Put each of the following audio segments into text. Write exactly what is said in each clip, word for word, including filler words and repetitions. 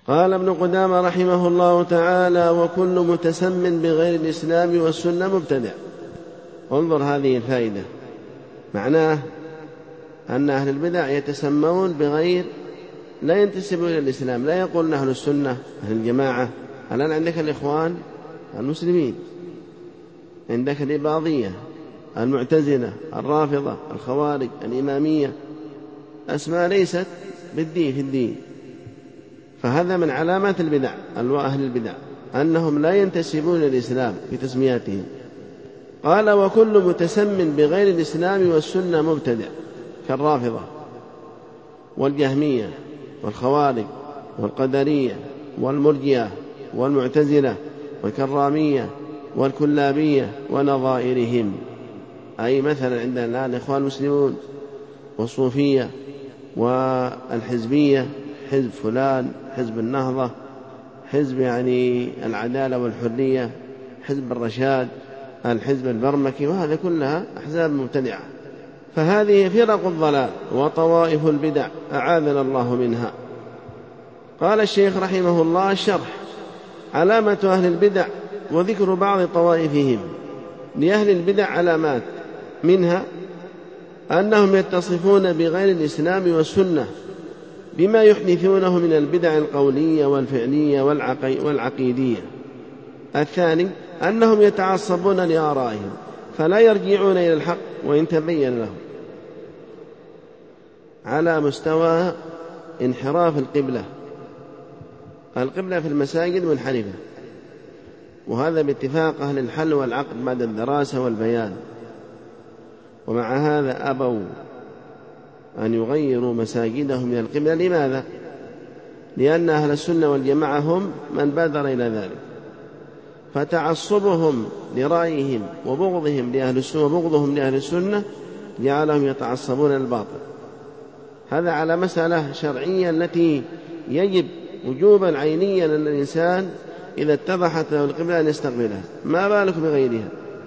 قال ابن قدامة رحمه الله تعالى: وكل متسم بغير الإسلام والسنة مبتدع. انظر هذه الفائدة، معناه أن أهل البدع يتسمون بغير، لا ينتسبون إلى الإسلام، لا يقولون أهل السنة أهل الجماعة. الآن عندك الإخوان المسلمين، عندك الإباضية، المعتزلة، الرافضة، الخوارج، الإمامية، أسماء ليست بالدين في الدين. فهذا من علامات البدع، أهل البدع أنهم لا ينتسبون إلى الإسلام في تسمياتهم. قال: وكل متسم بغير الإسلام والسنة مبتدع، كالرافضة والجهمية والخوارج والقدرية والمرجئة والمعتزلة والكرامية والكلابية ونظائرهم. أي مثلا عندنا الآن الإخوان المسلمون والصوفية والحزبية، حزب فلان، حزب النهضة، حزب يعني العدالة والحرية، حزب الرشاد، الحزب البرمكي، وهذا كلها أحزاب مبتدعة. فهذه فرق الضلال وطوائف البدع أعاذنا الله منها. قال الشيخ رحمه الله: الشرح: علامة أهل البدع وذكر بعض طوائفهم. لأهل البدع علامات، منها أنهم يتصفون بغير الإسلام والسنة بما يحدثونه من البدع القولية والفعلية والعقيدية. الثاني أنهم يتعصبون لآرائهم فلا يرجعون إلى الحق وإن تبين لهم، على مستوى انحراف القبلة. القبلة في المساجد منحرفة، وهذا باتفاق أهل الحل والعقد بعد الدراسة والبيان. ومع هذا أبوا أن يغيروا مساجدهم من القبلة. لماذا؟ لأن أهل السنة والجماعة هم من بادر إلى ذلك، فتعصبهم لرأيهم وبغضهم لأهل السنة وبغضهم لأهل السنة جعلهم يتعصبون الباطل. هذا على مسألة شرعية التي يجب وجوبا عينيا أن الإنسان إذا اتضحت له القبلة أن يستقبلها، ما بالك بغيرها.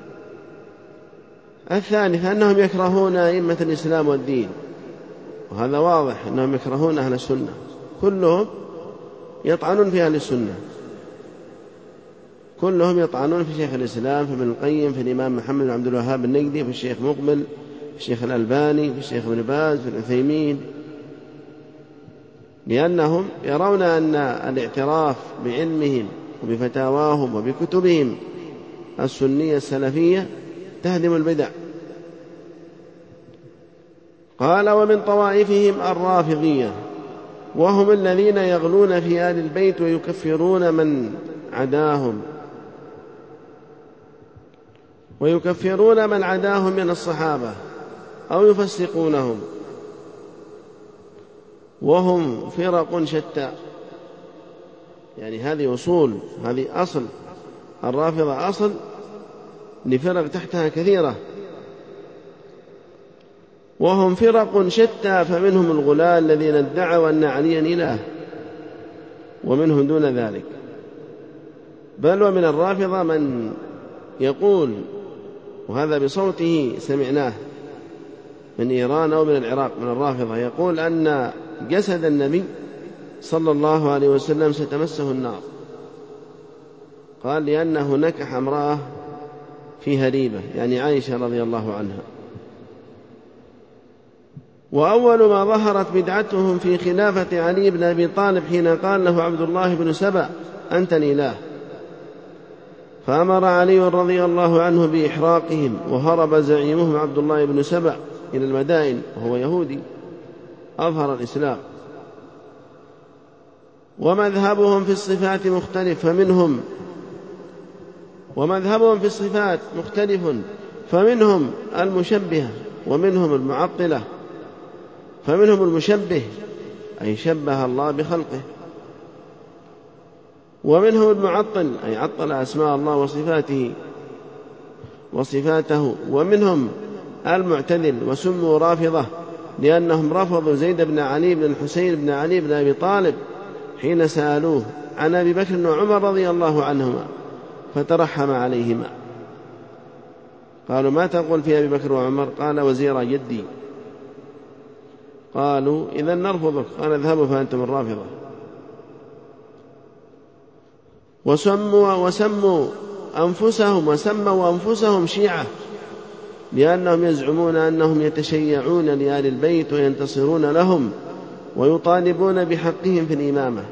الثالث أنهم يكرهون أئمة الإسلام والدين، وهذا واضح أنهم يكرهون أهل السنة، كلهم يطعنون في أهل السنة، كلهم يطعنون في شيخ الإسلام، في ابن القيم، في الإمام محمد بن عبد الوهاب النجدي، في الشيخ مقبل، في الشيخ الألباني، في الشيخ ابن باز، في العثيمين، لأنهم يرون أن الاعتراف بعلمهم وبفتاواهم وبكتبهم السنية السلفية تهدم البدع. قال: ومن طوائفهم الرافضية، وهم الذين يغلون في آل البيت ويكفرون من عداهم ويكفرون من عداهم من الصحابة أو يفسقونهم، وهم فرق شتى. يعني هذه أصول، هذه أصل الرافضة، أصل لفرق تحتها كثيرة. وهم فرق شتى، فمنهم الغلاة الذين ادعوا أن عليا إله، ومنهم دون ذلك. بل ومن الرافضة من يقول، وهذا بصوته سمعناه من إيران أو من العراق، من الرافضة، يقول أن جسد النبي صلى الله عليه وسلم ستمسه النار. قال: لأنه نكح امرأة في هريبة، يعني عائشة رضي الله عنها. وأول ما ظهرت بدعتهم في خلافة علي بن أبي طالب حين قال له عبد الله بن سبأ: أنت الإله، فأمر علي رضي الله عنه بإحراقهم، وهرب زعيمهم عبد الله بن سبأ إلى المدائن وهو يهودي أظهر الإسلام. ومذهبهم في الصفات مختلف، فمنهم ومذهبهم في الصفات مختلف فمنهم المشبهة ومنهم المعطلة. فمنهم المشبه أي شبه الله بخلقه، ومنهم المعطل أي عطل أسماء الله وصفاته وصفاته. ومنهم المعتدل، وسموا رافضة لأنهم رفضوا زيد بن علي بن الحسين بن علي بن أبي طالب حين سألوه عن أبي بكر وعمر رضي الله عنهما فترحم عليهما. قالوا: ما تقول في أبي بكر وعمر؟ قال: وزير جدي. قالوا: إذن نرفضك. قال: اذهبوا فأنتم الرافضة. وسموا, وسموا أنفسهم وسموا أنفسهم شيعة لأنهم يزعمون أنهم يتشيعون لآل البيت وينتصرون لهم ويطالبون بحقهم في الإمامة.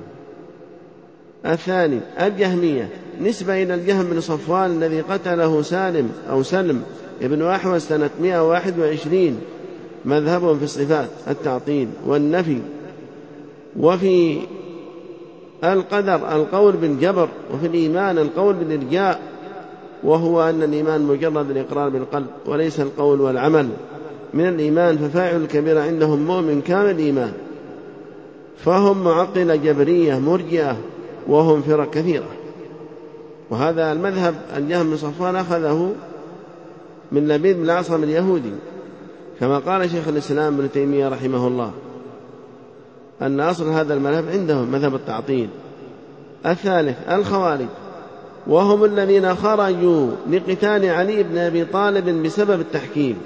الثاني الجهمية، نسبة إلى الجهم بن صفوان الذي قتله سالم أو سلم ابن أحوز سنة مئة وواحد وعشرين. مذهبهم في الصفات التعطيل والنفي، وفي القدر القول بالجبر، وفي الإيمان القول بالإرجاء، وهو أن الإيمان مجرد الإقرار بالقلب وليس القول والعمل من الإيمان، ففاعل الكبيرة عندهم مؤمن كامل الإيمان. فهم معطلة جبرية مرجئة وهم فرق كثيرة. وهذا المذهب الجهم بن صفوان أخذه من لبيد بن الأعصم اليهودي، كما قال شيخ الإسلام ابن تيمية رحمه الله أن أصل هذا المذهب عندهم مذهب التعطيل. الثالث الخوارج، وهم الذين خرجوا لقتال علي بن أبي طالب بسبب التحكيم.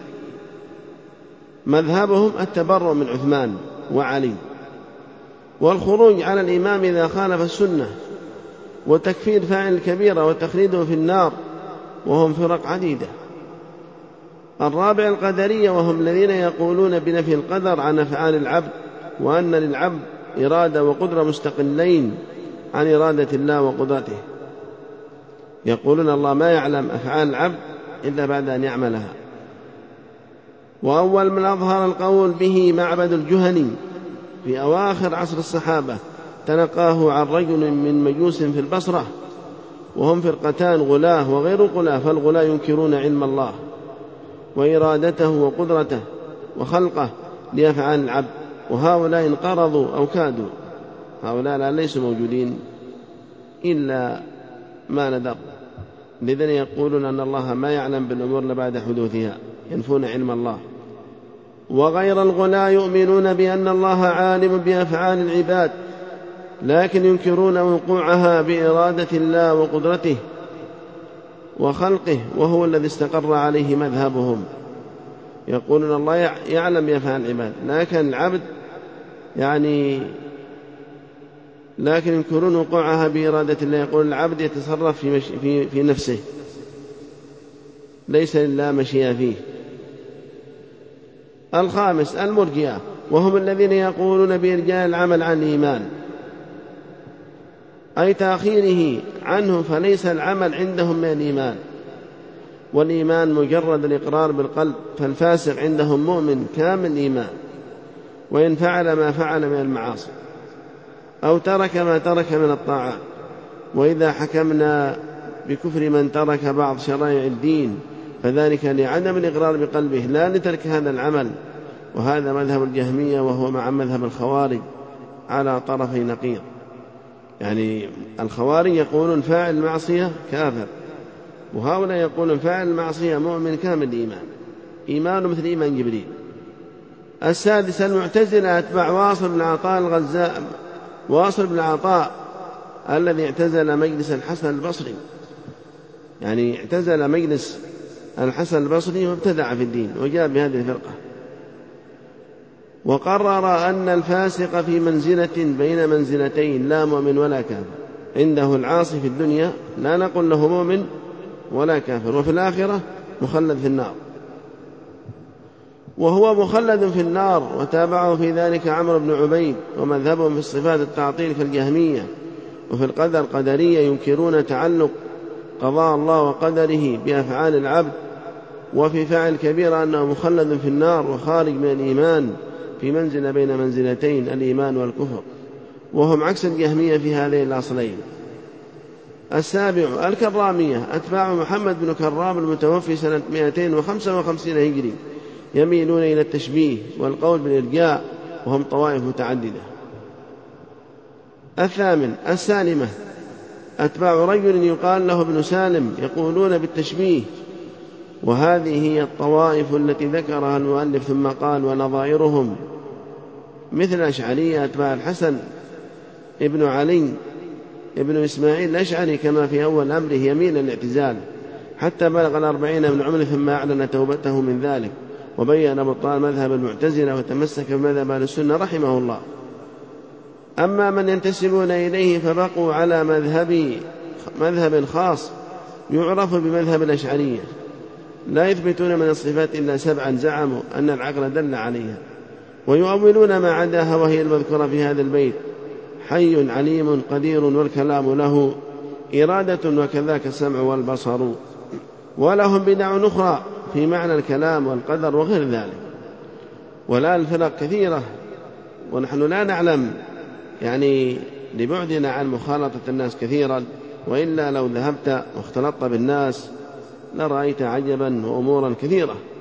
مذهبهم التبرؤ من عثمان وعلي، والخروج على الإمام إذا خالف السنة، وتكفير فاعل الكبيرة وتخليده في النار، وهم فرق عديدة. الرابع القدرية، وهم الذين يقولون بنفي القدر عن أفعال العبد، وأن للعبد إرادة وقدرة مستقلين عن إرادة الله وقدرته. يقولون الله ما يعلم أفعال العبد إلا بعد أن يعملها. وأول من أظهر القول به معبد الجهني في أواخر عصر الصحابة، تلقاه عن رجل من مجوس في البصرة، وهم فرقتان غلاة وغير غلاة. فالغلاة ينكرون علم الله وإرادته وقدرته وخلقه لأفعال العبد، وهؤلاء انقرضوا أو كادوا. هؤلاء لا ليسوا موجودين إلا ما ندر، لذن يقولون أن الله ما يعلم بالأمور إلا بعد حدوثها، ينفون علم الله. وغير الغلاة يؤمنون بأن الله عالم بأفعال العباد، لكن ينكرون وقوعها بإرادة الله وقدرته وخلقه، وهو الذي استقر عليه مذهبهم. يقولون الله يعلم بأفعال العباد، لكن العبد يعني لكن ينكرون وقوعها بإرادة الله. يقول العبد يتصرف في, مش في, في نفسه، ليس لله مشيئة فيه. الخامس المرجئة، وهم الذين يقولون بإرجاء العمل عن الإيمان، أي تأخيره عنه، فليس العمل عندهم من الإيمان، والإيمان مجرد الإقرار بالقلب. فالفاسق عندهم مؤمن كامل الإيمان، وإن فعل ما فعل من المعاصي أو ترك ما ترك من الطاعات. وإذا حكمنا بكفر من ترك بعض شرائع الدين فذلك لعدم الإقرار بقلبه لا لترك هذا العمل. وهذا مذهب الجهمية، وهو مع مذهب الخوارج على طرفي نقيض. يعني الخوارج يقولون فاعل المعصية كافر، وهؤلاء يقولون فاعل المعصية مؤمن كامل الإيمان، إيمانه مثل إيمان جبريل. السادس المعتزلة أتباع واصل بن عطاء الغزاء، واصل بن عطاء الذي اعتزل مجلس الحسن البصري، يعني اعتزل مجلس الحسن البصري وابتدع في الدين وجاء بهذه الفرقة. وقرر أن الفاسق في منزلة بين منزلتين، لا مؤمن ولا كافر. عنده العاصي في الدنيا لا نقول له مؤمن ولا كافر، وفي الآخرة مخلد في النار، وهو مخلد في النار. وتابعه في ذلك عمرو بن عبيد. ومذهبهم في الصفات التعطيل كالجهمية، وفي القدر قدرية ينكرون تعلق قضاء الله وقدره بأفعال العبد. وفي فاعل كبير أنه مخلد في النار وخارج من الإيمان، في منزل بين منزلتين الإيمان والكفر، وهم عكس الجهمية في هذين الأصلين. السابع الكرامية، أتباع محمد بن كرام المتوفي سنة مئتين وخمسة وخمسين هجري، يميلون إلى التشبيه والقول بالإرجاء، وهم طوائف متعددة. الثامن السالمة، أتباع رجل يقال له ابن سالم، يقولون بالتشبيه. وهذه هي الطوائف التي ذكرها المؤلف ثم قال ونظائرهم مثل أشعرية أتباع الحسن ابن علي ابن إسماعيل الأشعري، كما في أول أمره يميل الاعتزال حتى بلغ الأربعين من عمره، ثم أعلن توبته من ذلك، وبين بطلان مذهب المعتزلة وتمسك بمذهب أهل السنة رحمه الله. أما من ينتسبون إليه فبقوا على مذهب مذهب خاص يعرف بمذهب الأشعرية، لا يثبتون من الصفات إلا سبعا زعموا أن العقل دل عليها، ويؤولون ما عداها وهي المذكورة في هذا البيت: حي عليم قدير والكلام له إرادة وكذاك السمع والبصر. ولهم بدع أخرى في معنى الكلام والقدر وغير ذلك. والآن الفرق كثيرة ونحن لا نعلم، يعني لبعدنا عن مخالطة الناس كثيرا، وإلا لو ذهبت واختلطت بالناس لرأيت عجبا وأمورا كثيرة.